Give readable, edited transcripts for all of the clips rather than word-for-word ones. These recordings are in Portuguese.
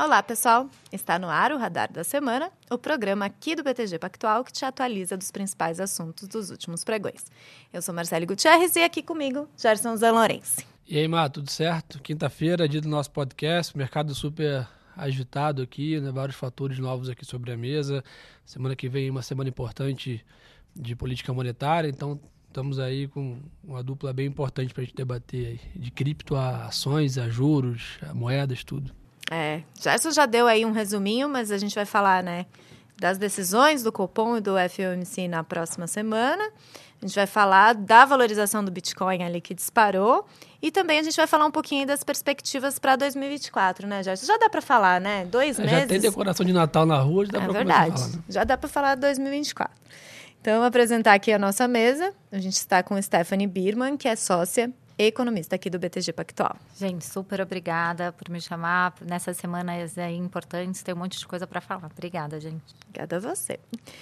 Olá, pessoal! Está no ar o Radar da Semana, o programa aqui do BTG Pactual que te atualiza dos principais assuntos dos últimos pregões. Eu sou Marcele Gutierrez e aqui comigo, Gerson Zanlorense. E aí, Má, tudo certo? Quinta-feira, dia do nosso podcast, mercado super agitado aqui, né? Vários fatores novos aqui sobre a mesa. Semana que vem uma semana importante de política monetária, então estamos aí com uma dupla bem importante para a gente debater aí, de cripto a ações, a juros, a moedas, tudo. Gerson já deu aí um resuminho, mas a gente vai falar, né, das decisões do Copom e do FOMC na próxima semana. A gente vai falar da valorização do Bitcoin ali que disparou. E também a gente vai falar um pouquinho das perspectivas para 2024, né, Gerson? Já dá para falar, né? 2 meses. Já tem decoração de Natal na rua, já dá para começar a falar. Né? Já dá para falar de 2024. Então, vou apresentar aqui a nossa mesa. A gente está com Stephanie Birman, que é sócia e economista aqui do BTG Pactual. Gente, super obrigada por me chamar. Nessas semanas importantes, tem um monte de coisa para falar. Obrigada, gente. Obrigada a você.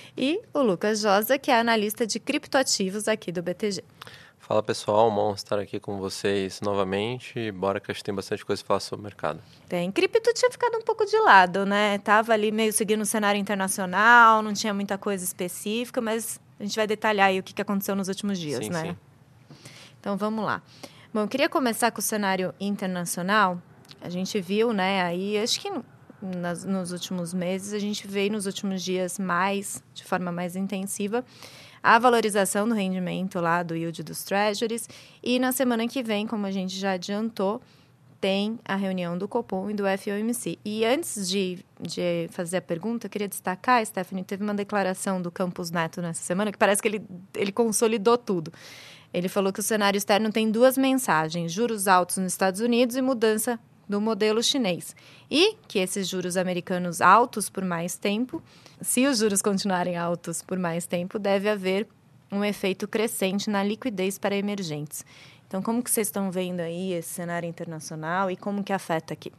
E o Lucas Josa, que é analista de criptoativos aqui do BTG. Fala, pessoal. Bom estar aqui com vocês novamente. Bora que a gente tem bastante coisa para falar sobre o mercado. Tem. Cripto tinha ficado um pouco de lado, né? Tava ali meio seguindo o cenário internacional, não tinha muita coisa específica, mas a gente vai detalhar aí o que aconteceu nos últimos dias, sim, né? Sim. Então, vamos lá. Bom, eu queria começar com o cenário internacional. A gente viu, né, aí, acho que nos últimos meses, a gente veio nos últimos dias de forma mais intensiva, a valorização do rendimento lá do yield dos treasuries. E na semana que vem, como a gente já adiantou, tem a reunião do Copom e do FOMC. E antes de fazer a pergunta, eu queria destacar, Stephanie, teve uma declaração do Campos Neto nessa semana, que parece que ele consolidou tudo. Ele falou que o cenário externo tem 2 mensagens, juros altos nos Estados Unidos e mudança do modelo chinês. E que esses juros americanos altos por mais tempo, se os juros continuarem altos por mais tempo, deve haver um efeito crescente na liquidez para emergentes. Então, como que vocês estão vendo aí esse cenário internacional e como que afeta aqui?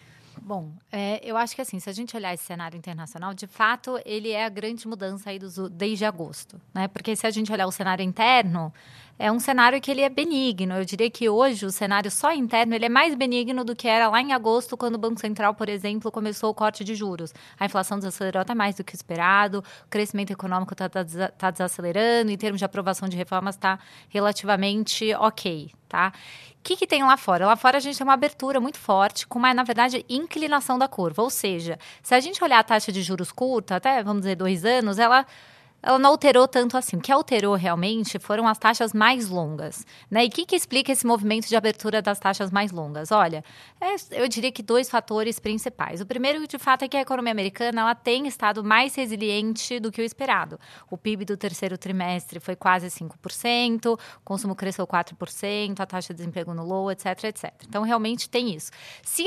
Bom, eu acho que assim, se a gente olhar esse cenário internacional, de fato, ele é a grande mudança aí desde agosto, né? Porque se a gente olhar o cenário interno, é um cenário que ele é benigno. Eu diria que hoje o cenário só interno ele é mais benigno do que era lá em agosto, quando o Banco Central, por exemplo, começou o corte de juros. A inflação desacelerou até mais do que o esperado, o crescimento econômico está desacelerando, em termos de aprovação de reformas está relativamente ok, tá? O que tem lá fora? Lá fora a gente tem uma abertura muito forte, com uma, na verdade, inclinação da curva. Ou seja, se a gente olhar a taxa de juros curta, até, vamos dizer, 2 anos, ela não alterou tanto assim. O que alterou realmente foram as taxas mais longas, né? E o que explica esse movimento de abertura das taxas mais longas? Olha, eu diria que 2 fatores principais. O primeiro, de fato, é que a economia americana ela tem estado mais resiliente do que o esperado. O PIB do terceiro trimestre foi quase 5%, o consumo cresceu 4%, a taxa de desemprego no low, etc, etc. Então, realmente tem isso. Se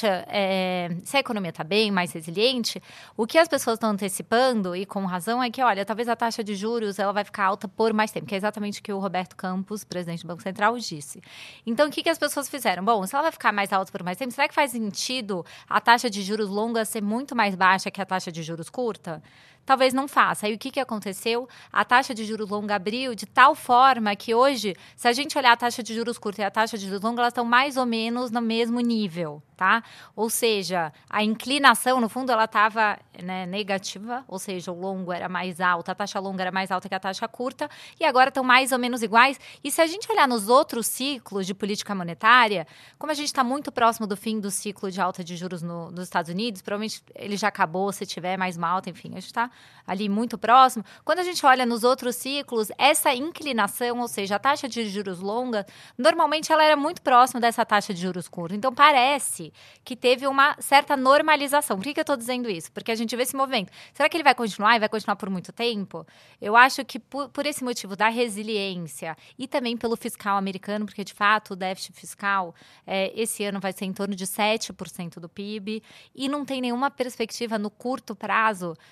a economia está bem, mais resiliente, o que as pessoas estão antecipando, e com razão, é que, olha, talvez a taxa de juros ela vai ficar alta por mais tempo, que é exatamente o que o Roberto Campos, presidente do Banco Central, disse. Então, o que as pessoas fizeram? Bom, se ela vai ficar mais alta por mais tempo, será que faz sentido a taxa de juros longa ser muito mais baixa que a taxa de juros curta? Talvez não faça. Aí o que aconteceu? A taxa de juros longa abriu de tal forma que hoje, se a gente olhar a taxa de juros curta e a taxa de juros longa, elas estão mais ou menos no mesmo nível, tá? Ou seja, a inclinação, no fundo, ela estava negativa, ou seja, o longo era mais alto, a taxa longa era mais alta que a taxa curta, e agora estão mais ou menos iguais. E se a gente olhar nos outros ciclos de política monetária, como a gente está muito próximo do fim do ciclo de alta de juros nos Estados Unidos, provavelmente ele já acabou, se tiver mais uma alta, enfim, a gente está ali muito próximo. Quando a gente olha nos outros ciclos, essa inclinação, ou seja, a taxa de juros longa, normalmente ela era muito próxima dessa taxa de juros curta. Então, parece que teve uma certa normalização. Por que eu estou dizendo isso? Porque a gente vê esse movimento. Será que ele vai continuar e vai continuar por muito tempo? Eu acho que por esse motivo da resiliência e também pelo fiscal americano, porque, de fato, o déficit fiscal esse ano vai ser em torno de 7% do PIB e não tem nenhuma perspectiva no curto prazo que esse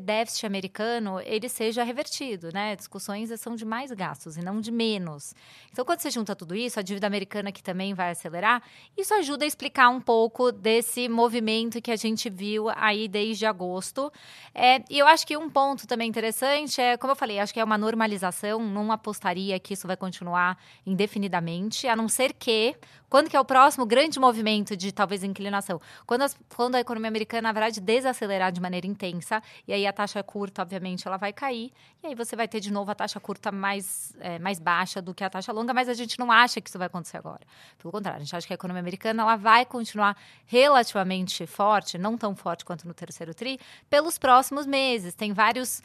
déficit americano ele seja revertido, né? Discussões são de mais gastos e não de menos. Então, quando você junta tudo isso, a dívida americana que também vai acelerar, isso ajuda a explicar um pouco desse movimento que a gente viu aí desde agosto. E eu acho que um ponto também interessante como eu falei, acho que é uma normalização, não apostaria que isso vai continuar indefinidamente, a não ser que, quando que é o próximo grande movimento de talvez inclinação? Quando a economia americana, na verdade, desacelerar de maneira intensa, e aí a taxa curta, obviamente, ela vai cair, e aí você vai ter de novo a taxa curta mais baixa do que a taxa longa, mas a gente não acha que isso vai acontecer agora. Pelo contrário, a gente acha que a economia americana ela vai continuar relativamente forte, não tão forte quanto no terceiro tri, pelos próximos meses. Tem vários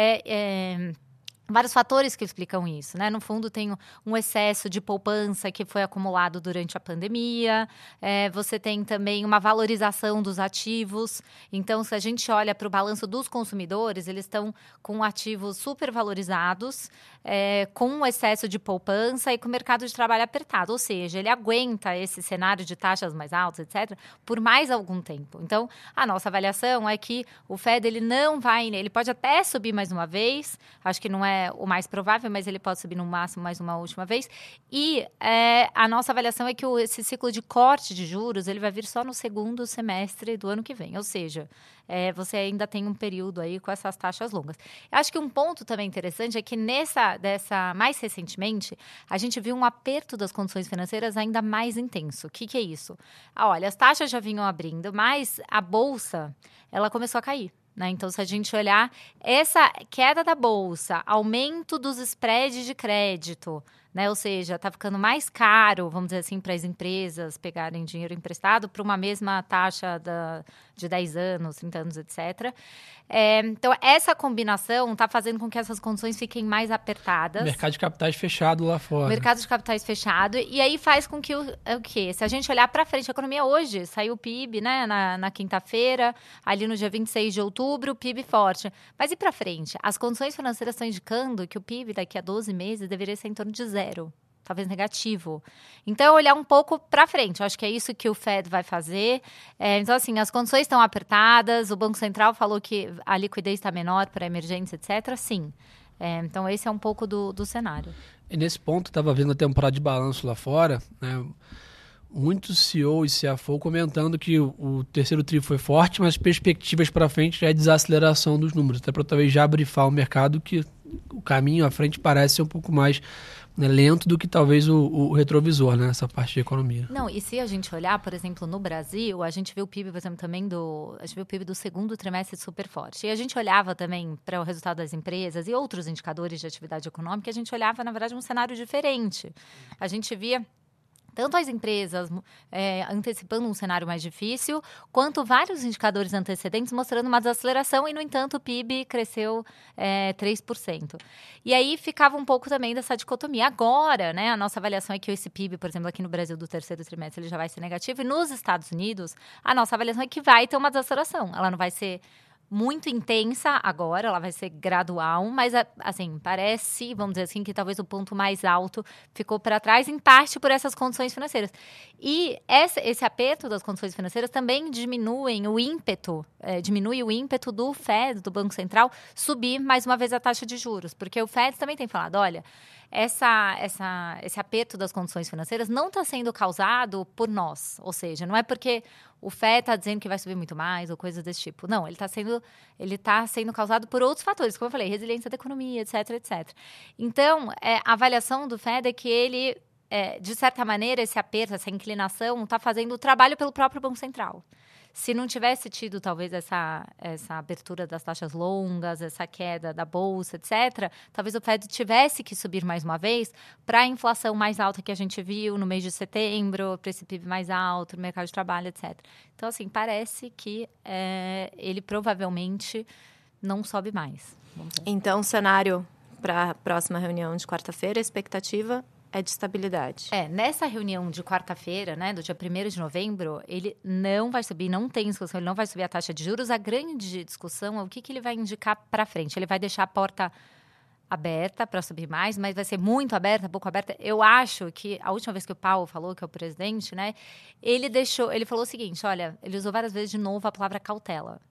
fatores que explicam isso, né? No fundo, tem um excesso de poupança que foi acumulado durante a pandemia. Você tem também uma valorização dos ativos. Então, se a gente olha para o balanço dos consumidores, eles estão com ativos supervalorizados, com um excesso de poupança e com o mercado de trabalho apertado. Ou seja, ele aguenta esse cenário de taxas mais altas, etc., por mais algum tempo. Então, a nossa avaliação é que o Fed ele não vai... Ele pode até subir mais uma vez. Acho que não é o mais provável, mas ele pode subir no máximo mais uma última vez. E a nossa avaliação é que esse ciclo de corte de juros ele vai vir só no segundo semestre do ano que vem. Ou seja, você ainda tem um período aí com essas taxas longas. Eu acho que um ponto também interessante é que mais recentemente, a gente viu um aperto das condições financeiras ainda mais intenso. O que é isso? Olha, as taxas já vinham abrindo, mas a bolsa, ela começou a cair. Né? Então, se a gente olhar essa queda da bolsa, aumento dos spreads de crédito, né? Ou seja, está ficando mais caro, vamos dizer assim, para as empresas pegarem dinheiro emprestado para uma mesma taxa de 10 anos, 30 anos, etc. Então, essa combinação está fazendo com que essas condições fiquem mais apertadas. Mercado de capitais fechado lá fora. Mercado de capitais fechado. E aí faz com que o quê? Se a gente olhar para frente, a economia hoje, saiu o PIB, né, na quinta-feira, ali no dia 26 de outubro, o PIB forte. Mas e para frente? As condições financeiras estão indicando que o PIB daqui a 12 meses deveria ser em torno de 0. Talvez negativo. Então, olhar um pouco para frente. Eu acho que é isso que o Fed vai fazer. Então, assim, as condições estão apertadas. O Banco Central falou que a liquidez está menor para emergência, etc. Sim. Então, esse é um pouco do cenário. E nesse ponto, estava vendo a temporada de balanço lá fora, né? Muitos CEO e CFO comentando que o terceiro tri foi forte, mas perspectivas para frente já é desaceleração dos números. Até para talvez já brifar o mercado que o caminho à frente parece ser um pouco mais, né, lento do que talvez o retrovisor, né, essa parte de economia. Não, e se a gente olhar, por exemplo, no Brasil, a gente vê o PIB, por exemplo, também a gente vê o PIB do segundo trimestre super forte. E a gente olhava também para o resultado das empresas e outros indicadores de atividade econômica, a gente olhava, na verdade, um cenário diferente. A gente via tanto as empresas antecipando um cenário mais difícil, quanto vários indicadores antecedentes mostrando uma desaceleração e, no entanto, o PIB cresceu 3%. E aí ficava um pouco também dessa dicotomia. Agora, né, a nossa avaliação é que esse PIB, por exemplo, aqui no Brasil do terceiro trimestre, ele já vai ser negativo. E nos Estados Unidos, a nossa avaliação é que vai ter uma desaceleração. Ela não vai ser muito intensa agora, ela vai ser gradual, mas, assim, parece, vamos dizer assim, que talvez o ponto mais alto ficou para trás, em parte por essas condições financeiras. E esse aperto das condições financeiras também diminui o ímpeto do Fed, do Banco Central, subir mais uma vez a taxa de juros, porque o Fed também tem falado, olha, esse aperto das condições financeiras não está sendo causado por nós, ou seja, não é porque o Fed está dizendo que vai subir muito mais ou coisas desse tipo. Não, ele está sendo causado por outros fatores, como eu falei, resiliência da economia, etc, etc. Então, a avaliação do Fed é que ele, de certa maneira, esse aperto, essa inclinação, está fazendo o trabalho pelo próprio Banco Central. Se não tivesse tido, talvez, essa abertura das taxas longas, essa queda da bolsa, etc., talvez o Fed tivesse que subir mais uma vez para a inflação mais alta que a gente viu no mês de setembro, para esse PIB mais alto, no mercado de trabalho, etc. Então, assim, parece que ele provavelmente não sobe mais. Então, o cenário para a próxima reunião de quarta-feira, a expectativa é de estabilidade. Nessa reunião de quarta-feira, né, do dia 1º de novembro, ele não vai subir, não tem discussão, ele não vai subir a taxa de juros. A grande discussão é o que ele vai indicar para frente. Ele vai deixar a porta aberta para subir mais, mas vai ser muito aberta, pouco aberta. Eu acho que a última vez que o Powell falou, que é o presidente, né, ele falou o seguinte, olha, ele usou várias vezes de novo a palavra cautela.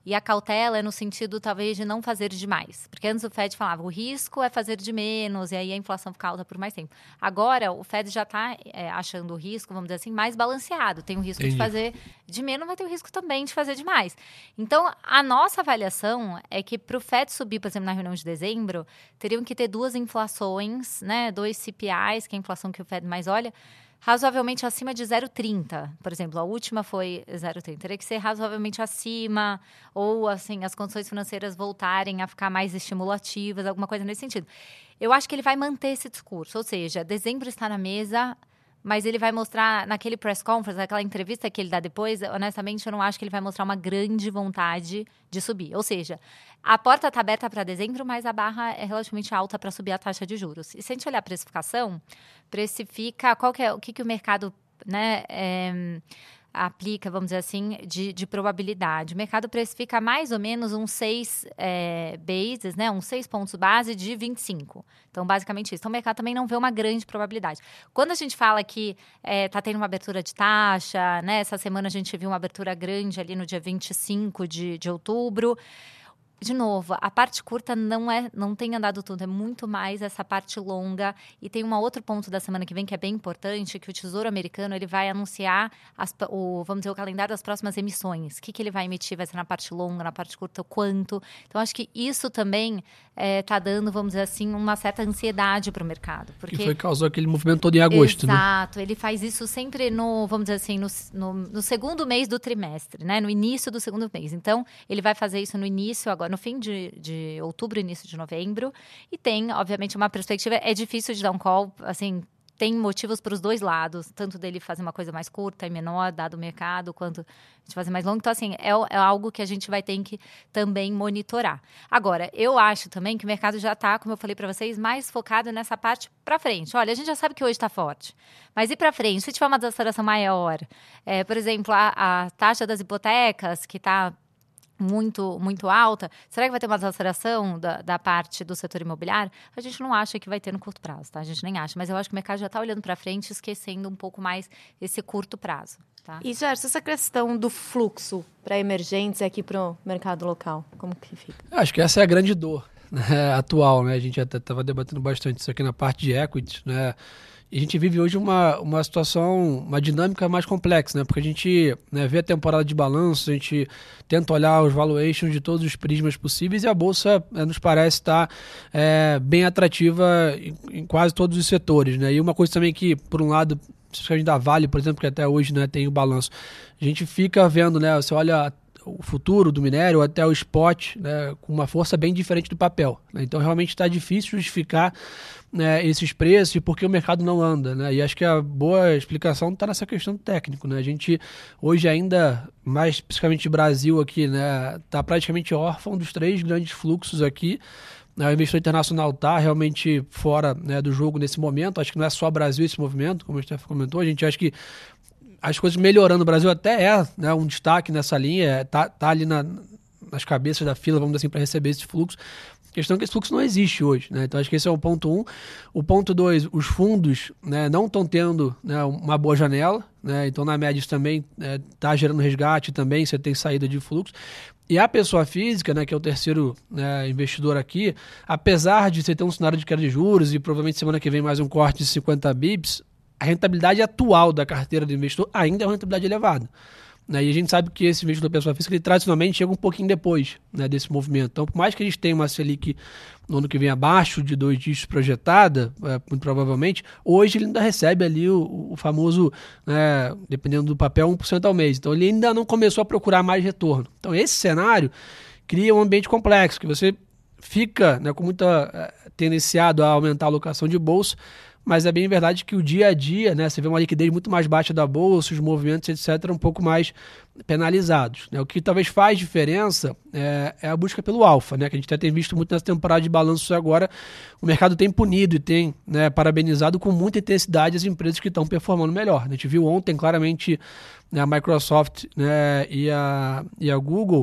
E a cautela é no sentido, talvez, de não fazer demais. Porque antes o Fed falava, o risco é fazer de menos, e aí a inflação fica alta por mais tempo. Agora, o Fed já está achando o risco, vamos dizer assim, mais balanceado. Tem o risco de fazer de menos, mas tem o risco também de fazer demais. Então, a nossa avaliação é que para o Fed subir, por exemplo, na reunião de dezembro, teriam que ter 2 inflações, né? 2 CPIs, que é a inflação que o Fed mais olha, razoavelmente acima de 0,30. Por exemplo, a última foi 0,30. Teria que ser razoavelmente acima, ou assim, as condições financeiras voltarem a ficar mais estimulativas, alguma coisa nesse sentido. Eu acho que ele vai manter esse discurso, ou seja, dezembro está na mesa, mas ele vai mostrar, naquele press conference, naquela entrevista que ele dá depois, honestamente, eu não acho que ele vai mostrar uma grande vontade de subir. Ou seja, a porta está aberta para dezembro, mas a barra é relativamente alta para subir a taxa de juros. E se a gente olhar a precificação, precifica o que o mercado, né, aplica, vamos dizer assim, de probabilidade. O mercado precifica mais ou menos uns 6 bases, né, uns 6 pontos base de 25. Então, basicamente isso. Então, o mercado também não vê uma grande probabilidade. Quando a gente fala que está tendo uma abertura de taxa, né, essa semana a gente viu uma abertura grande ali no dia 25 de outubro. De novo, a parte curta não tem andado tudo, é muito mais essa parte longa. E tem um outro ponto da semana que vem que é bem importante, que o Tesouro Americano ele vai anunciar vamos dizer, o calendário das próximas emissões. O que ele vai emitir, vai ser na parte longa, na parte curta, o quanto. Então, acho que isso também está dando, vamos dizer assim, uma certa ansiedade para o mercado. Que causou aquele movimento todo em agosto, Exato, né? Ele faz isso sempre vamos dizer assim, no segundo mês do trimestre, né? No início do segundo mês. Então, ele vai fazer isso no início agora, no fim de outubro, início de novembro, e tem, obviamente, uma perspectiva, é difícil de dar um call, assim, tem motivos para os dois lados, tanto dele fazer uma coisa mais curta e menor, dado o mercado, quanto de fazer mais longo. Então, assim, é algo que a gente vai ter que também monitorar. Agora, eu acho também que o mercado já está, como eu falei para vocês, mais focado nessa parte para frente. Olha, a gente já sabe que hoje está forte, mas e para frente? Se tiver uma desaceleração maior, por exemplo, a taxa das hipotecas, que está muito, muito alta, será que vai ter uma desaceleração da parte do setor imobiliário? A gente não acha que vai ter no curto prazo, tá? A gente nem acha, mas eu acho que o mercado já está olhando para frente, esquecendo um pouco mais esse curto prazo, tá? E, Gerson, essa questão do fluxo para emergentes aqui para o mercado local, como que fica? Eu acho que essa é a grande dor, né, atual, né? A gente até estava debatendo bastante isso aqui na parte de equity, né? E a gente vive hoje uma situação, uma dinâmica mais complexa, né? Porque a gente, né, vê a temporada de balanço, a gente tenta olhar os valuations de todos os prismas possíveis e a Bolsa nos parece estar bem atrativa em quase todos os setores, né? E uma coisa também que, por um lado, especialmente da Vale, por exemplo, que até hoje, né, tem o balanço, a gente fica vendo, né? Você olha o futuro do minério até o spot, né, com uma força bem diferente do papel, né? Então realmente está difícil justificar, né, esses preços e porque o mercado não anda, né? E acho que a boa explicação está nessa questão do técnico, né? A gente hoje ainda, mais especificamente Brasil aqui, né, está praticamente órfão dos 3 grandes fluxos aqui. O investidor internacional está realmente fora, né, do jogo nesse momento. Acho que não é só Brasil esse movimento, como o Steph comentou. A gente acha que as coisas melhorando no Brasil até né, um destaque nessa linha, tá ali nas cabeças da fila, vamos dizer assim, para receber esse fluxo. A questão é que esse fluxo não existe hoje, né? Então acho que esse é o ponto 1. O ponto 2, os fundos, né, não estão tendo, né, uma boa janela, né? Então na média isso também está gerando resgate também, você tem saída de fluxo. E a pessoa física, né, que é o terceiro, né, investidor aqui, apesar de você ter um cenário de queda de juros e provavelmente semana que vem mais um corte de 50 bips, a rentabilidade atual da carteira do investidor ainda é uma rentabilidade elevada, né? E a gente sabe que esse investidor pessoa física, ele tradicionalmente chega um pouquinho depois, né, desse movimento. Então, por mais que a gente tenha uma Selic no ano que vem abaixo de 2 dígitos projetada, muito provavelmente, hoje ele ainda recebe ali o famoso, né, dependendo do papel, 1% ao mês. Então, ele ainda não começou a procurar mais retorno. Então, esse cenário cria um ambiente complexo, que você fica, né, com muita tendenciado a aumentar a alocação de bolsa, mas é bem verdade que o dia a dia, né, você vê uma liquidez muito mais baixa da bolsa, os movimentos, etc., um pouco mais penalizados, né? O que talvez faz diferença é a busca pelo alfa, né, que a gente até tem visto muito nessa temporada de balanços agora. O mercado tem punido e tem, né, parabenizado com muita intensidade as empresas que estão performando melhor. A gente viu ontem claramente, né, a Microsoft, né, e a Google,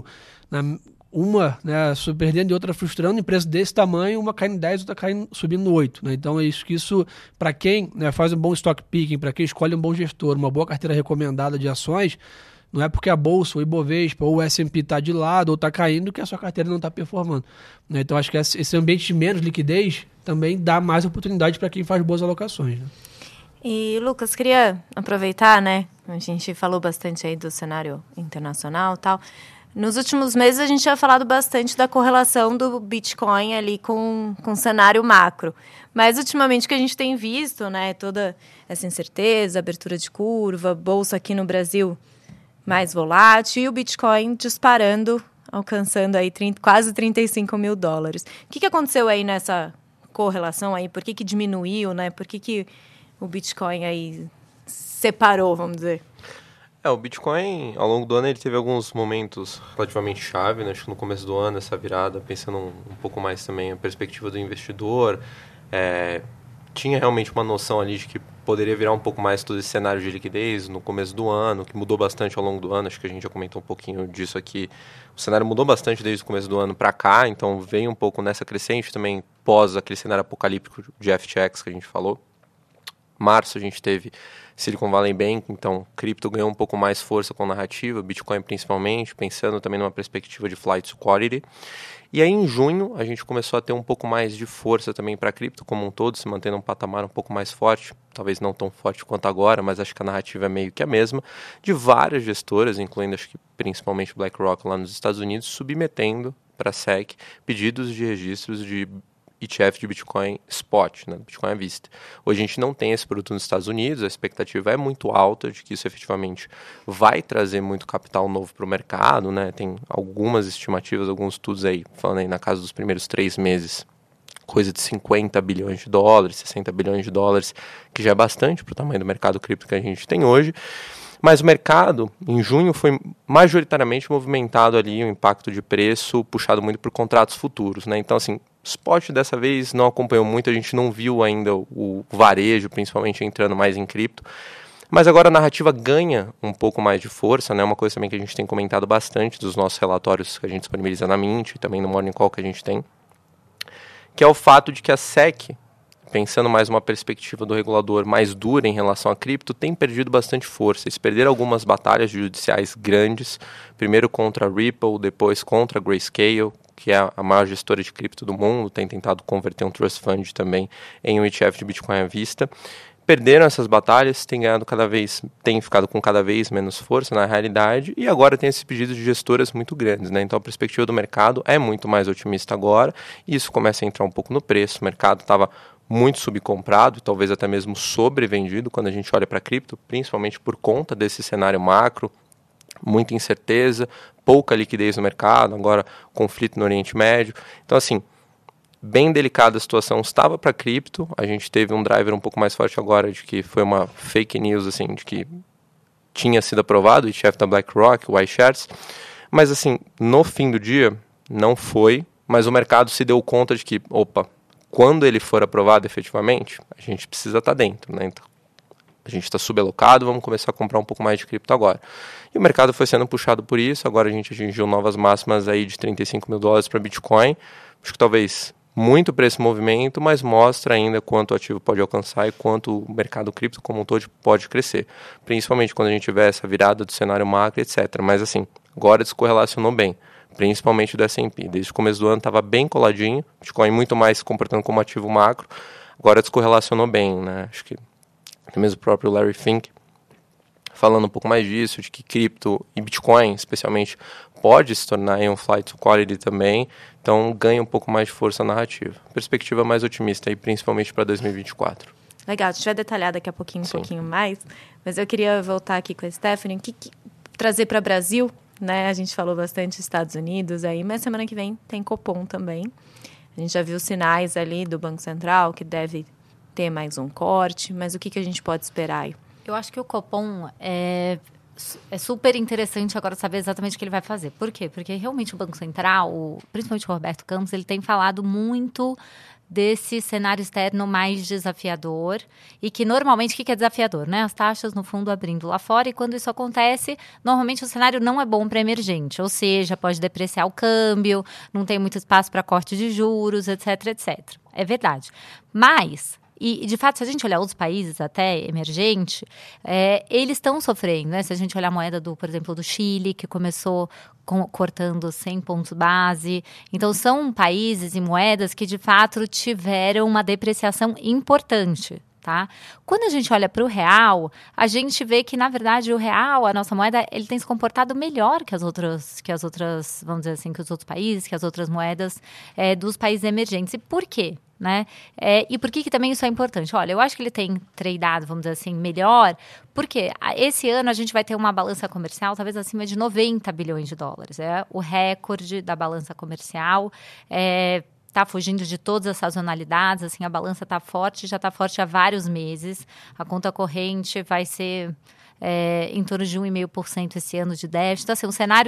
uma, né, perdendo e outra frustrando, empresa desse tamanho, uma caindo 10, outra caindo, subindo 8. Né? Então, isso para quem, né, faz um bom stock picking, para quem escolhe um bom gestor, uma boa carteira recomendada de ações, Não é porque a Bolsa, o Ibovespa ou o S&P está de lado ou está caindo que a sua carteira não está performando. Né? Então, acho que esse ambiente de menos liquidez também dá mais oportunidade para quem faz boas alocações. Né? E, Lucas, queria aproveitar, né? A gente falou bastante aí do cenário internacional e tal. Nos últimos meses, a gente tinha falado bastante da correlação do Bitcoin ali com o cenário macro. Mas, ultimamente, o que a gente tem visto, né? Toda essa incerteza, abertura de curva, bolsa aqui no Brasil mais volátil e o Bitcoin disparando, alcançando aí quase 35 mil dólares. O que aconteceu aí nessa correlação aí? Por que diminuiu, né? Por que o Bitcoin aí separou, vamos dizer? O Bitcoin, ao longo do ano, ele teve alguns momentos relativamente chave, né? Acho que no começo do ano, essa virada, pensando um pouco mais também a perspectiva do investidor, tinha realmente uma noção ali de que poderia virar um pouco mais todo esse cenário de liquidez no começo do ano, que mudou bastante ao longo do ano, acho que a gente já comentou um pouquinho disso aqui. O cenário mudou bastante desde o começo do ano para cá, então veio um pouco nessa crescente também pós aquele cenário apocalíptico de FTX que a gente falou. Março a gente teve Silicon Valley Bank, então cripto ganhou um pouco mais força com narrativa, Bitcoin principalmente, pensando também numa perspectiva de flight to quality. E aí em junho a gente começou a ter um pouco mais de força também para a cripto como um todo, se mantendo um patamar um pouco mais forte, talvez não tão forte quanto agora, mas acho que a narrativa é meio que a mesma, de várias gestoras, incluindo acho que principalmente BlackRock lá nos Estados Unidos, submetendo para a SEC pedidos de registros de ETF de Bitcoin Spot, né, Bitcoin à vista. Hoje a gente não tem esse produto nos Estados Unidos, a expectativa é muito alta de que isso efetivamente vai trazer muito capital novo para o mercado, né? Tem algumas estimativas, alguns estudos aí, falando aí na casa dos primeiros 3 meses, coisa de 50 bilhões de dólares, 60 bilhões de dólares, que já é bastante para o tamanho do mercado cripto que a gente tem hoje. Mas o mercado, em junho, foi majoritariamente movimentado ali, o impacto de preço puxado muito por contratos futuros, né? Então, assim, spot dessa vez não acompanhou muito, a gente não viu ainda o varejo, principalmente entrando mais em cripto. Mas agora a narrativa ganha um pouco mais de força, né? Uma coisa também que a gente tem comentado bastante dos nossos relatórios que a gente disponibiliza na Mint e também no Morning Call que a gente tem, que é o fato de que a SEC, pensando mais uma perspectiva do regulador mais dura em relação a cripto, tem perdido bastante força. Eles perderam algumas batalhas judiciais grandes, primeiro contra a Ripple, depois contra a Grayscale, que é a maior gestora de cripto do mundo, tem tentado converter um trust fund também em um ETF de Bitcoin à vista. Perderam essas batalhas, têm ficado com cada vez menos força na realidade, e agora tem esses pedidos de gestoras muito grandes, né? Então a perspectiva do mercado é muito mais otimista agora, e isso começa a entrar um pouco no preço. O mercado estava muito subcomprado, talvez até mesmo sobrevendido quando a gente olha para a cripto, principalmente por conta desse cenário macro, muita incerteza, pouca liquidez no mercado, agora conflito no Oriente Médio. Então, assim, bem delicada a situação estava para a cripto, a gente teve um driver um pouco mais forte agora de que foi uma fake news, assim, de que tinha sido aprovado o ETF da BlackRock, o iShares, mas, assim, no fim do dia, não foi, mas o mercado se deu conta de que, quando ele for aprovado efetivamente, a gente precisa estar dentro, né? Então, a gente está subalocado, vamos começar a comprar um pouco mais de cripto agora. E o mercado foi sendo puxado por isso, agora a gente atingiu novas máximas aí de 35 mil dólares para Bitcoin. Acho que talvez muito para esse movimento, mas mostra ainda quanto o ativo pode alcançar e quanto o mercado cripto como um todo pode crescer. Principalmente quando a gente tiver essa virada do cenário macro, etc. Mas assim, agora descorrelacionou bem, principalmente do S&P. Desde o começo do ano estava bem coladinho, Bitcoin muito mais se comportando como ativo macro, agora descorrelacionou bem, né? Acho que até mesmo o próprio Larry Fink falando um pouco mais disso, de que cripto e Bitcoin, especialmente, pode se tornar um flight to quality também, então ganha um pouco mais de força narrativa. Perspectiva mais otimista aí, principalmente para 2024. Legal, a gente vai detalhar daqui a pouquinho, pouquinho mais, mas eu queria voltar aqui com a Stephanie, trazer para o Brasil, né? A gente falou bastante Estados Unidos aí, mas semana que vem tem Copom também. A gente já viu sinais ali do Banco Central que deve ter mais um corte, mas o que a gente pode esperar aí? Eu acho que o Copom é super interessante agora saber exatamente o que ele vai fazer. Por quê? Porque realmente o Banco Central, principalmente o Roberto Campos, ele tem falado muito desse cenário externo mais desafiador e que normalmente, o que é desafiador? Né? As taxas, no fundo, abrindo lá fora, e quando isso acontece, normalmente o cenário não é bom para emergente, ou seja, pode depreciar o câmbio, não tem muito espaço para corte de juros, etc, etc. É verdade. Mas E, de fato, se a gente olhar outros países até emergentes, eles estão sofrendo, né? Se a gente olhar a moeda, por exemplo, do Chile, que começou cortando 100 pontos base. Então, são países e moedas que, de fato, tiveram uma depreciação importante. Tá? Quando a gente olha para o real, a gente vê que, na verdade, o real, a nossa moeda, ele tem se comportado melhor que as outras, vamos dizer assim, que os outros países, que as outras moedas dos países emergentes. E por quê? Né? E por que também isso é importante? Olha, eu acho que ele tem tradeado, vamos dizer assim, melhor, porque esse ano a gente vai ter uma balança comercial talvez acima de 90 bilhões de dólares. É o recorde da balança comercial. Está fugindo de todas as sazonalidades, assim, a balança está forte, já está forte há vários meses. A conta corrente vai ser em torno de 1,5% esse ano de déficit. Então, assim, um cenário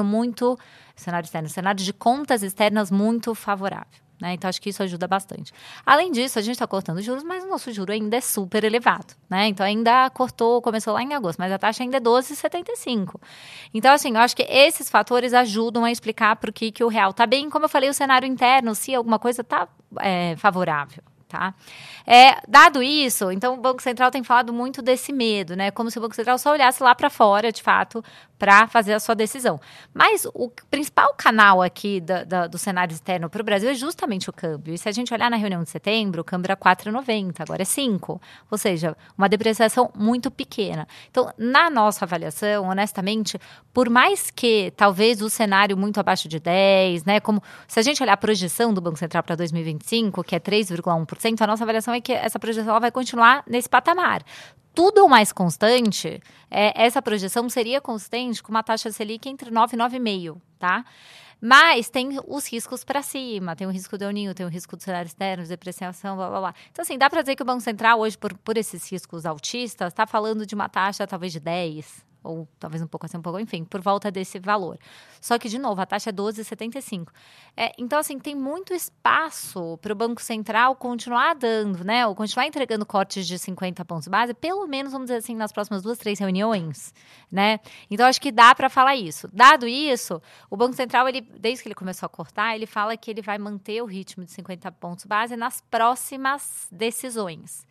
de contas externas muito favorável. Né? Então, acho que isso ajuda bastante. Além disso, a gente está cortando juros, mas o nosso juro ainda é super elevado. Né? Então, ainda começou lá em agosto, mas a taxa ainda é 12,75. Então, assim, eu acho que esses fatores ajudam a explicar por que o real está bem. Como eu falei, o cenário interno, se alguma coisa está favorável. Tá? Dado isso, então o Banco Central tem falado muito desse medo, né? Como se o Banco Central só olhasse lá para fora, de fato, para fazer a sua decisão. Mas o principal canal aqui do cenário externo para o Brasil é justamente o câmbio. E se a gente olhar na reunião de setembro, o câmbio era 4,90, agora é 5. Ou seja, uma depreciação muito pequena. Então, na nossa avaliação, honestamente, por mais que talvez o cenário muito abaixo de 10, né? Como se a gente olhar a projeção do Banco Central para 2025, que é 3,1%, a nossa avaliação é que essa projeção ela vai continuar nesse patamar. Tudo ou mais constante, essa projeção seria consistente com uma taxa Selic entre 9 e 9,5, tá? Mas tem os riscos para cima, tem o risco do El Niño, tem o risco do cenário externo, de depreciação, blá, blá, blá. Então, assim, dá para dizer que o Banco Central hoje, por esses riscos altistas, está falando de uma taxa talvez de 10, ou talvez um pouco assim, enfim, por volta desse valor. Só que, de novo, a taxa é 12,75. Então, assim, tem muito espaço para o Banco Central continuar dando, né, ou continuar entregando cortes de 50 pontos base, pelo menos, vamos dizer assim, nas próximas 2, 3 reuniões, né? Então, acho que dá para falar isso. Dado isso, o Banco Central, desde que ele começou a cortar, ele fala que ele vai manter o ritmo de 50 pontos base nas próximas decisões.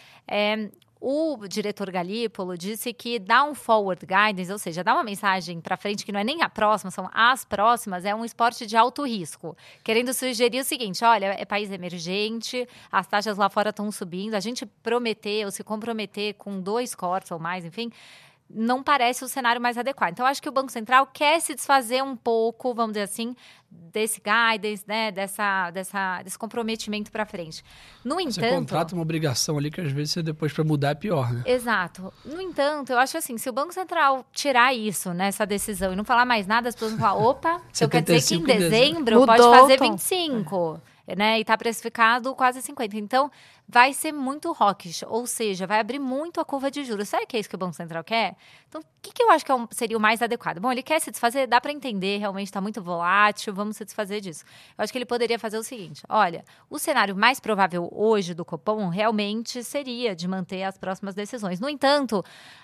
O diretor Galípolo disse que dar um forward guidance, ou seja, dar uma mensagem para frente que não é nem a próxima, são as próximas, é um esporte de alto risco. Querendo sugerir o seguinte, olha, é país emergente, as taxas lá fora estão subindo, a gente prometer ou se comprometer com 2 cortes ou mais, enfim, não parece o cenário mais adequado. Então, acho que o Banco Central quer se desfazer um pouco, vamos dizer assim, desse guidance, né, desse comprometimento para frente. No entanto... Você contrata uma obrigação ali que às vezes depois para mudar é pior, né? Exato. No entanto, eu acho assim, se o Banco Central tirar isso, né, essa decisão, e não falar mais nada, as pessoas vão falar, opa, então quer dizer que em dezembro pode fazer 25, né, e está precificado quase 50. Então, vai ser muito hawkish, ou seja, vai abrir muito a curva de juros. Será que é isso que o Banco Central quer? Então, o que eu acho que seria o mais adequado? Bom, ele quer se desfazer, dá para entender, realmente está muito volátil, vamos se desfazer disso. Eu acho que ele poderia fazer o seguinte, olha, o cenário mais provável hoje do Copom realmente seria de manter as próximas decisões. No entanto,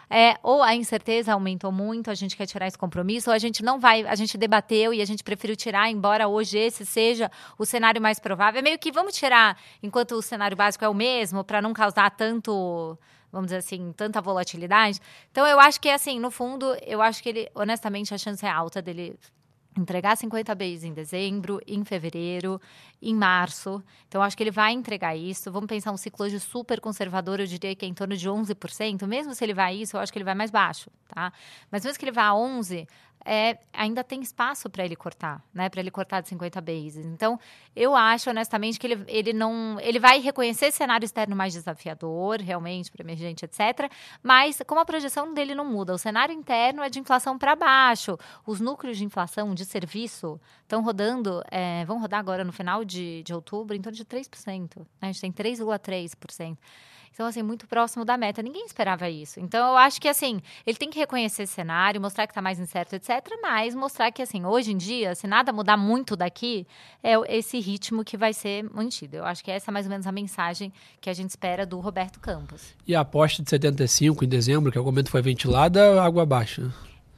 ou a incerteza aumentou muito, a gente quer tirar esse compromisso, ou a gente não vai, a gente debateu e a gente preferiu tirar, embora hoje esse seja o cenário mais provável. É meio que vamos tirar enquanto o cenário básico é o mesmo, para não causar tanto, vamos dizer assim, tanta volatilidade. Então, eu acho que, assim, no fundo, eu acho que ele, honestamente, a chance é alta dele entregar 50 bases em dezembro, em fevereiro, em março. Então, acho que ele vai entregar isso. Vamos pensar um ciclo hoje super conservador, eu diria que é em torno de 11%. Mesmo se ele vai isso, eu acho que ele vai mais baixo, tá? Mas mesmo que ele vá a 11%, ainda tem espaço para ele cortar, né? Para ele cortar de 50 bases. Então, eu acho, honestamente, que ele vai reconhecer cenário externo mais desafiador, realmente, para emergente, etc. Mas, como a projeção dele não muda, o cenário interno é de inflação para baixo. Os núcleos de inflação de serviço estão rodando, vão rodar agora no final de outubro em torno de 3%. Né? A gente tem 3,3%. Então, assim, muito próximo da meta. Ninguém esperava isso. Então, eu acho que, assim, ele tem que reconhecer esse cenário, mostrar que está mais incerto, etc. Mas mostrar que, assim, hoje em dia, se nada mudar muito daqui, é esse ritmo que vai ser mantido. Eu acho que essa é mais ou menos a mensagem que a gente espera do Roberto Campos. E a aposta de 75 em dezembro, que o argumento foi ventilada, água abaixo, né?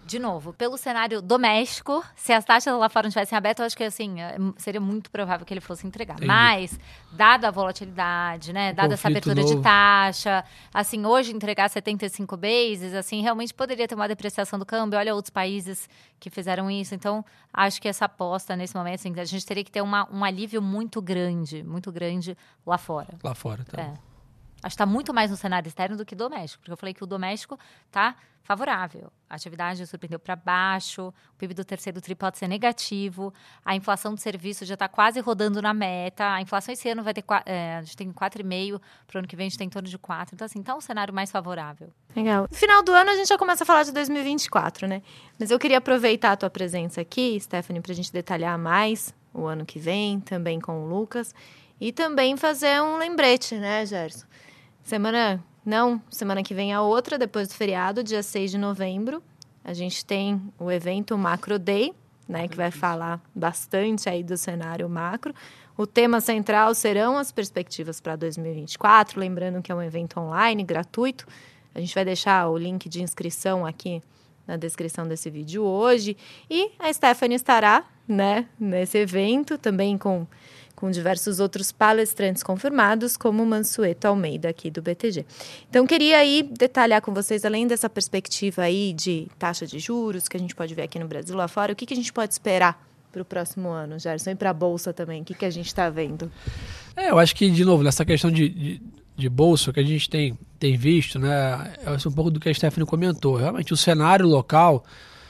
De novo, pelo cenário doméstico, se as taxas lá fora não tivessem aberto, eu acho que assim, seria muito provável que ele fosse entregar. Entendi. Mas, dada a volatilidade, né, dada essa conflito abertura de novo. taxa, assim, hoje entregar 75 bases, assim, realmente poderia ter uma depreciação do câmbio. Olha outros países que fizeram isso. Então, acho que essa aposta nesse momento, assim, a gente teria que ter um alívio muito grande lá fora. Lá fora, tá? É. Acho que está muito mais no cenário externo do que doméstico, porque eu falei que o doméstico está favorável. A atividade surpreendeu para baixo, o PIB do terceiro tri pode ser negativo, a inflação do serviço já está quase rodando na meta, a inflação esse ano vai ter, a gente tem 4,5%, para o ano que vem a gente tem em torno de 4%, então assim, está um cenário mais favorável. Legal. No final do ano a gente já começa a falar de 2024, né? Mas eu queria aproveitar a tua presença aqui, Stephanie, para a gente detalhar mais o ano que vem, também com o Lucas, e também fazer um lembrete, né, Gerson? Semana que vem a outra, depois do feriado, dia 6 de novembro. A gente tem o evento Macro Day, né, que vai falar bastante aí do cenário macro. O tema central serão as perspectivas para 2024, lembrando que é um evento online, gratuito. A gente vai deixar o link de inscrição aqui na descrição desse vídeo hoje. E a Stephanie estará, né, nesse evento, também com diversos outros palestrantes confirmados, como o Mansueto Almeida, aqui do BTG. Então, queria aí detalhar com vocês, além dessa perspectiva aí de taxa de juros, que a gente pode ver aqui no Brasil, lá fora, o que a gente pode esperar para o próximo ano, Gerson? E para a Bolsa também, o que a gente está vendo? Eu acho que, de novo, nessa questão de Bolsa, que a gente tem visto, né, é um pouco do que a Stephanie comentou. Realmente, o cenário local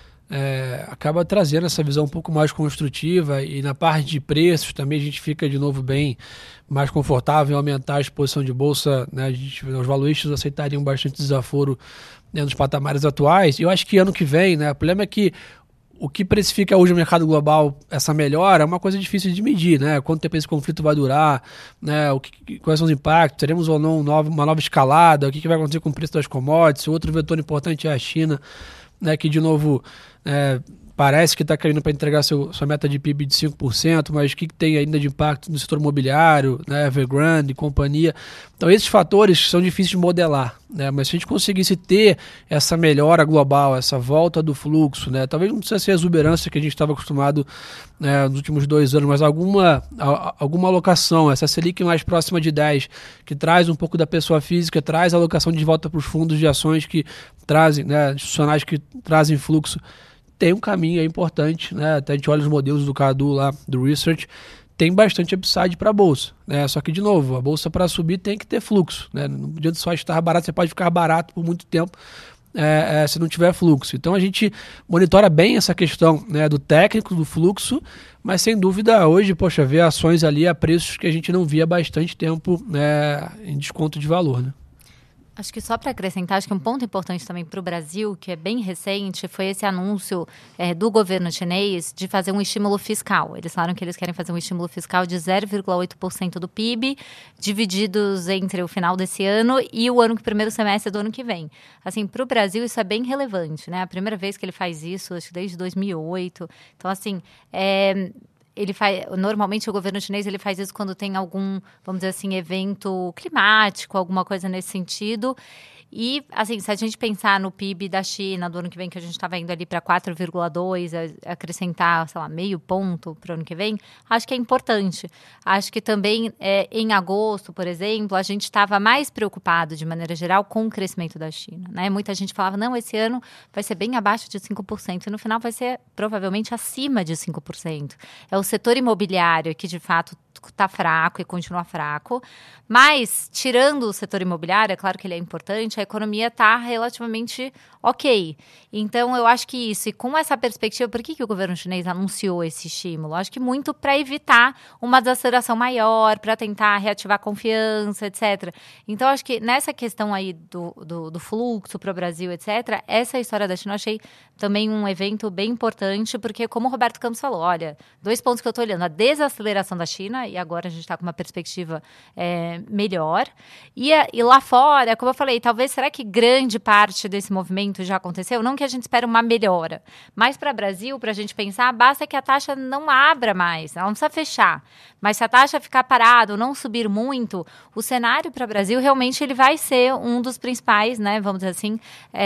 acaba trazendo essa visão um pouco mais construtiva, e na parte de preços também a gente fica de novo bem mais confortável em aumentar a exposição de bolsa, né? Os valuistas aceitariam bastante desaforo, né, nos patamares atuais. E eu acho que ano que vem, né, o problema é que o que precifica hoje o mercado global, essa melhora, é uma coisa difícil de medir, né? Quanto tempo esse conflito vai durar, né? Quais são os impactos, teremos ou não uma nova escalada, o que vai acontecer com o preço das commodities. Outro vetor importante é a China, né, que de novo parece que está querendo para entregar sua meta de PIB de 5%, mas o que tem ainda de impacto no setor imobiliário, né, Evergrande e companhia. Então, esses fatores são difíceis de modelar, né, mas se a gente conseguisse ter essa melhora global, essa volta do fluxo, né, talvez não precisa ser a exuberância que a gente estava acostumado, né, nos últimos 2 anos, mas alguma alocação, essa Selic mais próxima de 10, que traz um pouco da pessoa física, traz a alocação de volta para os fundos de ações que trazem, né, institucionais que trazem fluxo, tem um caminho importante, né? Até a gente olha os modelos do Cadu lá, do Research, tem bastante upside para a Bolsa, né? Só que, de novo, a Bolsa para subir tem que ter fluxo, né? Não adianta só estar barato, você pode ficar barato por muito tempo se não tiver fluxo. Então, a gente monitora bem essa questão, né, do técnico, do fluxo, mas, sem dúvida, hoje, ver ações ali a preços que a gente não via há bastante tempo, né, em desconto de valor, né? Acho que só para acrescentar, acho que um ponto importante também para o Brasil, que é bem recente, foi esse anúncio do governo chinês de fazer um estímulo fiscal. Eles falaram que eles querem fazer um estímulo fiscal de 0,8% do PIB, divididos entre o final desse ano e o primeiro semestre do ano que vem. Assim, para o Brasil isso é bem relevante, né? A primeira vez que ele faz isso, acho que desde 2008. Então, assim, normalmente o governo chinês ele faz isso quando tem algum, vamos dizer assim, evento climático, alguma coisa nesse sentido. E, assim, se a gente pensar no PIB da China do ano que vem, que a gente está vendo ali para 4,2, acrescentar, sei lá, meio ponto para o ano que vem, acho que é importante. Acho que também, em agosto, por exemplo, a gente estava mais preocupado, de maneira geral, com o crescimento da China, né? Muita gente falava, não, esse ano vai ser bem abaixo de 5%, e no final vai ser provavelmente acima de 5%. É o setor imobiliário que, de fato, está fraco e continua fraco, mas, tirando o setor imobiliário, é claro que ele é importante, a economia está relativamente ok. Então, eu acho que isso, e com essa perspectiva, por que o governo chinês anunciou esse estímulo? Acho que muito para evitar uma desaceleração maior, para tentar reativar a confiança, etc. Então, acho que nessa questão aí do fluxo para o Brasil, etc., essa história da China eu achei também um evento bem importante, porque, como o Roberto Campos falou, olha, 2 pontos que eu estou olhando, a desaceleração da China E agora a gente está com uma perspectiva melhor. E lá fora, como eu falei, talvez, será que grande parte desse movimento já aconteceu? Não que a gente espere uma melhora, mas para o Brasil, para a gente pensar, basta que a taxa não abra mais, ela não precisa fechar. Mas se a taxa ficar parada ou não subir muito, o cenário para o Brasil realmente ele vai ser um dos principais, né, vamos dizer assim,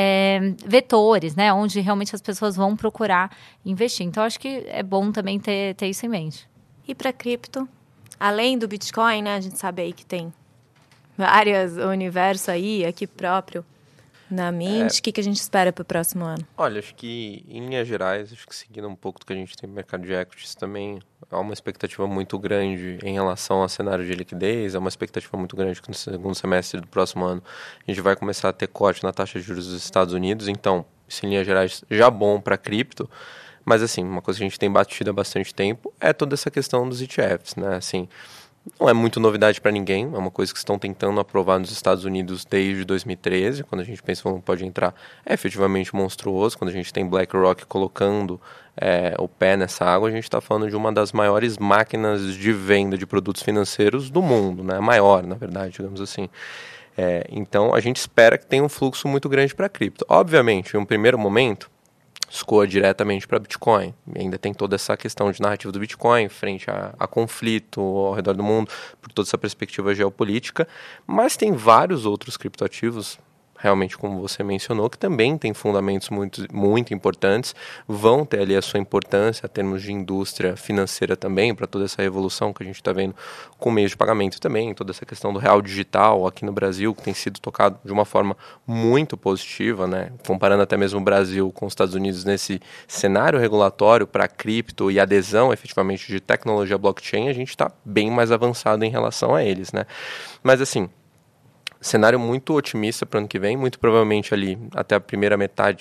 vetores, né, onde realmente as pessoas vão procurar investir. Então, acho que é bom também ter isso em mente. E para cripto, além do Bitcoin, né, a gente sabe aí que tem vários universos aí, aqui próprio, na Mint. O que a gente espera para o próximo ano? Olha, acho que em linhas gerais, acho que seguindo um pouco do que a gente tem no mercado de equities também, há uma expectativa muito grande em relação ao cenário de liquidez, há uma expectativa muito grande que no segundo semestre do próximo ano a gente vai começar a ter corte na taxa de juros dos Estados Unidos, então, isso em linhas gerais já bom para cripto, mas assim, uma coisa que a gente tem batido há bastante tempo é toda essa questão dos ETFs, né, assim, não é muito novidade para ninguém, é uma coisa que estão tentando aprovar nos Estados Unidos desde 2013, quando a gente pensa que não pode entrar, é efetivamente monstruoso, quando a gente tem BlackRock colocando o pé nessa água, a gente está falando de uma das maiores máquinas de venda de produtos financeiros do mundo, né? A maior, na verdade, digamos assim. Então, a gente espera que tenha um fluxo muito grande para cripto. Obviamente, em um primeiro momento, escoa diretamente para Bitcoin. E ainda tem toda essa questão de narrativa do Bitcoin frente a conflito ao redor do mundo, por toda essa perspectiva geopolítica, mas tem vários outros criptoativos, realmente como você mencionou, que também tem fundamentos muito, muito importantes, vão ter ali a sua importância em termos de indústria financeira também, para toda essa revolução que a gente está vendo com meios de pagamento também, toda essa questão do real digital aqui no Brasil, que tem sido tocado de uma forma muito positiva, né? Comparando até mesmo o Brasil com os Estados Unidos nesse cenário regulatório para cripto e adesão efetivamente de tecnologia blockchain, a gente está bem mais avançado em relação a eles, né? Mas assim, cenário muito otimista para o ano que vem, muito provavelmente ali até a primeira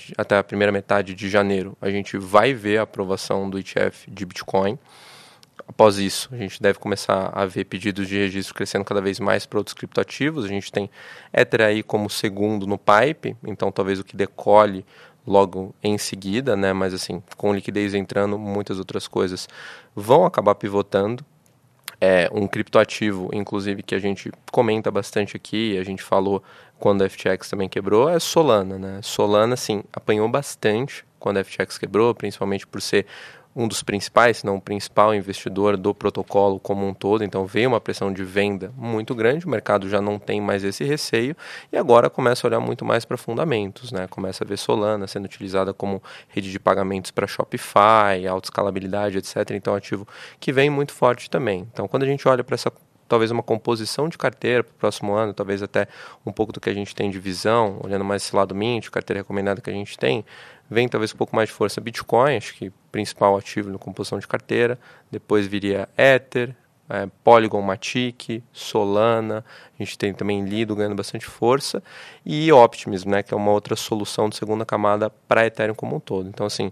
metade de janeiro a gente vai ver a aprovação do ETF de Bitcoin. Após isso, a gente deve começar a ver pedidos de registro crescendo cada vez mais para outros criptoativos. A gente tem Ether aí como segundo no pipe, então talvez o que decole logo em seguida, né? Mas assim, com liquidez entrando, muitas outras coisas vão acabar pivotando. Um criptoativo, inclusive, que a gente comenta bastante aqui, a gente falou quando a FTX também quebrou, é Solana, né? Solana, sim, apanhou bastante quando a FTX quebrou, principalmente por ser um dos principais, se não o principal investidor do protocolo como um todo, então veio uma pressão de venda muito grande, o mercado já não tem mais esse receio e agora começa a olhar muito mais para fundamentos, né? Começa a ver Solana sendo utilizada como rede de pagamentos para Shopify, alta escalabilidade, etc. Então, ativo que vem muito forte também. Então, quando a gente olha para essa talvez uma composição de carteira para o próximo ano, talvez até um pouco do que a gente tem de visão, olhando mais esse lado Mint, carteira recomendada que a gente tem, vem talvez um pouco mais de força Bitcoin, acho que principal ativo na composição de carteira, depois viria Ether, Polygon, Matic, Solana, a gente tem também Lido ganhando bastante força, e Optimism, né, que é uma outra solução de segunda camada para Ethereum como um todo. Então, assim,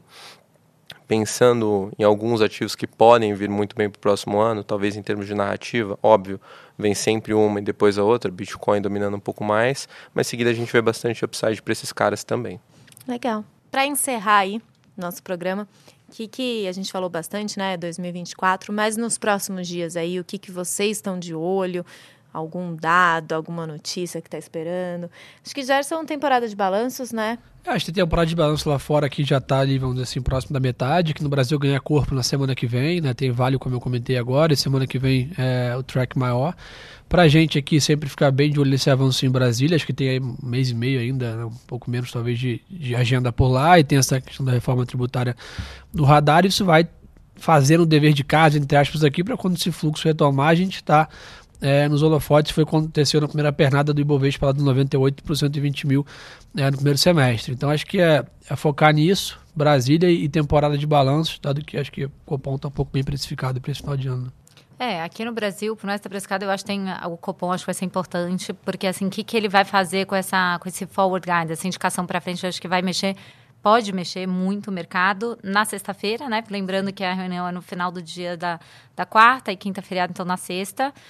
pensando em alguns ativos que podem vir muito bem para o próximo ano, talvez em termos de narrativa, óbvio, vem sempre uma e depois a outra, Bitcoin dominando um pouco mais, mas em seguida a gente vê bastante upside para esses caras também. Legal. Para encerrar aí nosso programa, que a gente falou bastante, né, 2024, mas nos próximos dias aí, o que vocês estão de olho? Algum dado, alguma notícia que está esperando? Acho que já são temporada de balanços, né? Acho que tem temporada de balanço lá fora que já está ali, vamos dizer assim, próximo da metade, que no Brasil ganha corpo na semana que vem, né? Tem Vale, como eu comentei agora, e semana que vem é o track maior. Pra gente aqui sempre ficar bem de olho nesse avanço em Brasília, acho que tem aí um mês e meio ainda, né? Um pouco menos talvez de agenda por lá, e tem essa questão da reforma tributária no radar, isso vai fazendo o dever de casa, entre aspas, aqui, para quando esse fluxo retomar, a gente está nos holofotes. Foi o que aconteceu na primeira pernada do Ibovespa, lá do 98 para 120 mil no primeiro semestre. Então acho que é focar nisso, Brasília e temporada de balanços, dado que acho que o Copom está um pouco bem precificado para esse final de ano. Aqui no Brasil, por nós estar precificado, eu acho que tem o Copom, acho que vai ser importante, porque assim, o que ele vai fazer com esse forward guide, essa indicação para frente, eu acho que vai mexer, pode mexer muito o mercado na sexta-feira, né? Lembrando que a reunião é no final do dia da quarta e quinta feriado, então na sexta.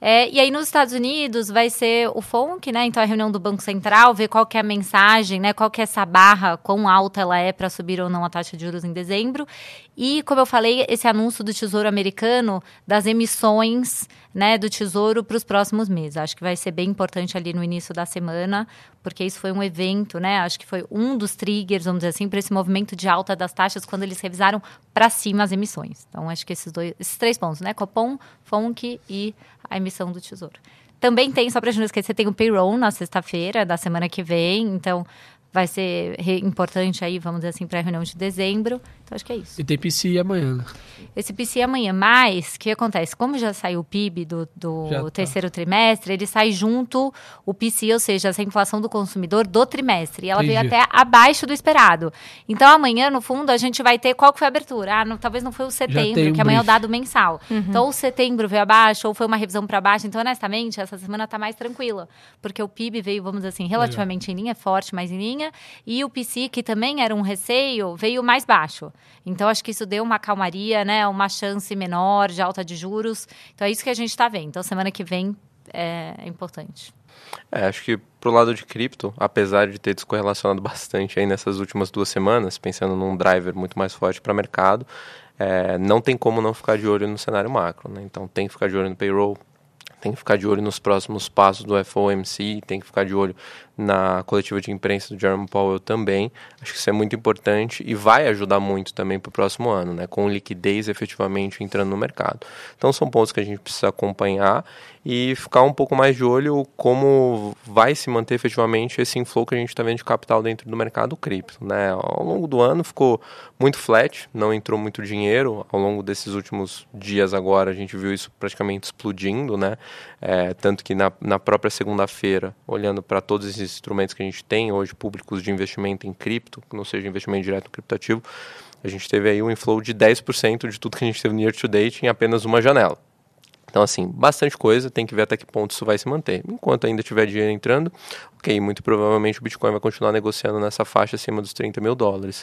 E aí, nos Estados Unidos, vai ser o FONC, né? Então, a reunião do Banco Central, ver qual que é a mensagem, né? Qual que é essa barra, quão alta ela é para subir ou não a taxa de juros em dezembro. E, como eu falei, esse anúncio do Tesouro Americano das emissões, né, do Tesouro para os próximos meses. Acho que vai ser bem importante ali no início da semana, porque isso foi um evento, né? Acho que foi um dos triggers, vamos dizer assim, para esse movimento de alta das taxas quando eles revisaram para cima as emissões. Então, acho que esses 3 pontos, né? Copom, FONC e a emissão do Tesouro. Também tem, só para a gente não esquecer, tem o payroll na sexta-feira da semana que vem, então vai ser importante aí, vamos dizer assim, para a reunião de dezembro. Então, acho que é isso. E tem PCI amanhã, né? Esse PCI amanhã, mas o que acontece? Como já saiu o PIB do terceiro trimestre, ele sai junto o PCI, ou seja, essa inflação do consumidor do trimestre. E ela veio até abaixo do esperado. Então, amanhã, no fundo, a gente vai ter qual que foi a abertura. Talvez não foi o setembro, que amanhã é o dado mensal. Então, o setembro veio abaixo, ou foi uma revisão para baixo. Então, honestamente, essa semana está mais tranquila. Porque o PIB veio, vamos dizer assim, relativamente em linha, forte, mas em linha. E o PCI, que também era um receio, veio mais baixo. Então, acho que isso deu uma calmaria, né? Uma chance menor de alta de juros. Então, é isso que a gente está vendo. Então, semana que vem é importante. Acho que pro lado de cripto, apesar de ter descorrelacionado bastante aí nessas últimas 2 semanas, pensando num driver muito mais forte para o mercado, não tem como não ficar de olho no cenário macro, né? Então, tem que ficar de olho no payroll, tem que ficar de olho nos próximos passos do FOMC, tem que ficar de olho na coletiva de imprensa do Jerome Powell também. Acho que isso é muito importante e vai ajudar muito também para o próximo ano, né? Com liquidez efetivamente entrando no mercado. Então, são pontos que a gente precisa acompanhar e ficar um pouco mais de olho como vai se manter efetivamente esse inflow que a gente está vendo de capital dentro do mercado cripto, né? Ao longo do ano ficou muito flat, não entrou muito dinheiro. Ao longo desses últimos dias agora, a gente viu isso praticamente explodindo, né? Tanto que na própria segunda-feira, olhando para todos esses instrumentos que a gente tem hoje, públicos de investimento em cripto, que não seja investimento direto no criptativo, a gente teve aí um inflow de 10% de tudo que a gente teve no year to date em apenas uma janela. Então, assim, bastante coisa, tem que ver até que ponto isso vai se manter. Enquanto ainda tiver dinheiro entrando, ok, muito provavelmente o Bitcoin vai continuar negociando nessa faixa acima dos $30 mil.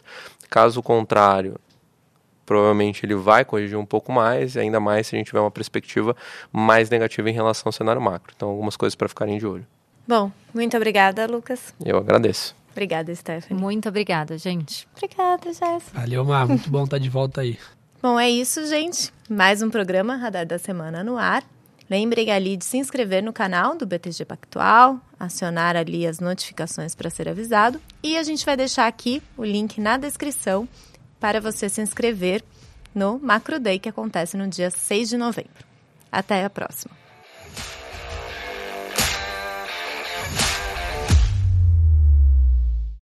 Caso contrário, provavelmente ele vai corrigir um pouco mais, ainda mais se a gente tiver uma perspectiva mais negativa em relação ao cenário macro. Então, algumas coisas para ficarem de olho. Bom, muito obrigada, Lucas. Eu agradeço. Obrigada, Stephanie. Muito obrigada, gente. Obrigada, Jéssica. Valeu, Mar. Muito bom estar de volta aí. Bom, é isso, gente. Mais um programa Radar da Semana no ar. Lembrem ali de se inscrever no canal do BTG Pactual, acionar ali as notificações para ser avisado. E a gente vai deixar aqui o link na descrição para você se inscrever no Macro Day, que acontece no dia 6 de novembro. Até a próxima.